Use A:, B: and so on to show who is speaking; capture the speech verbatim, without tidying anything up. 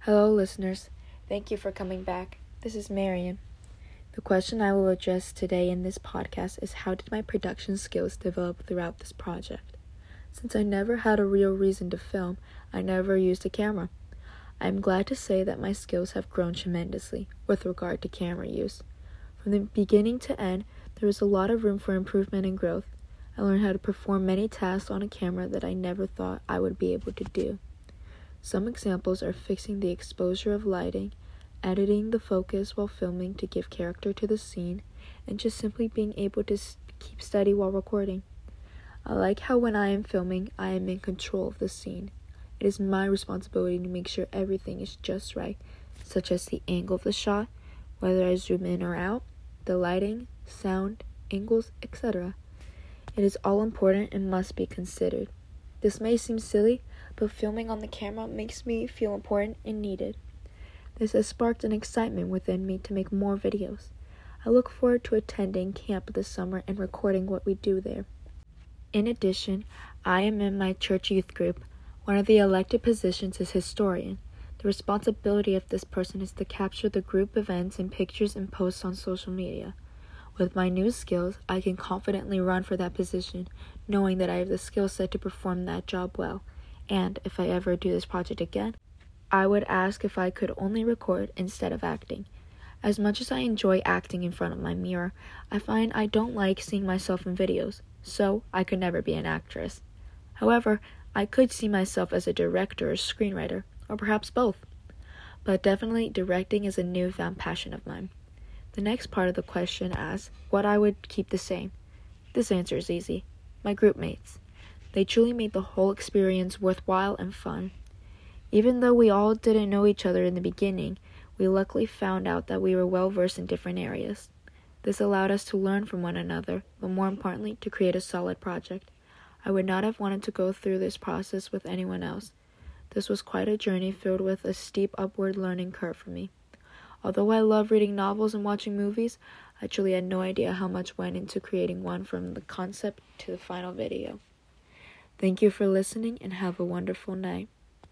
A: Hello, listeners. Thank you for coming back. This is Marian. The question I will address today in this podcast is, how did my production skills develop throughout this project? Since I never had a real reason to film, I never used a camera. I am glad to say that my skills have grown tremendously with regard to camera use. From the beginning to end, there was a lot of room for improvement and growth. I learned how to perform many tasks on a camera that I never thought I would be able to do. Some examples are fixing the exposure of lighting, editing the focus while filming to give character to the scene, and just simply being able to keep steady while recording. I like how when I am filming, I am in control of the scene. It is my responsibility to make sure everything is just right, such as the angle of the shot, whether I zoom in or out, the lighting, sound, angles, et cetera. It is all important and must be considered. This may seem silly, but filming on the camera makes me feel important and needed. This has sparked an excitement within me to make more videos. I look forward to attending camp this summer and recording what we do there. In addition, I am in my church youth group. One of the elected positions is historian. The responsibility of this person is to capture the group events and pictures and posts on social media. With my new skills, I can confidently run for that position, knowing that I have the skill set to perform that job well. And if I ever do this project again, I would ask if I could only record instead of acting. As much as I enjoy acting in front of my mirror, I find I don't like seeing myself in videos, so I could never be an actress. However, I could see myself as a director or screenwriter, or perhaps both. But definitely directing is a newfound passion of mine. The next part of the question asks what I would keep the same. This answer is easy. My group mates. They truly made the whole experience worthwhile and fun. Even though we all didn't know each other in the beginning, we luckily found out that we were well versed in different areas. This allowed us to learn from one another, but more importantly, to create a solid project. I would not have wanted to go through this process with anyone else. This was quite a journey filled with a steep upward learning curve for me. Although I love reading novels and watching movies, I truly had no idea how much went into creating one from the concept to the final video. Thank you for listening and have a wonderful night.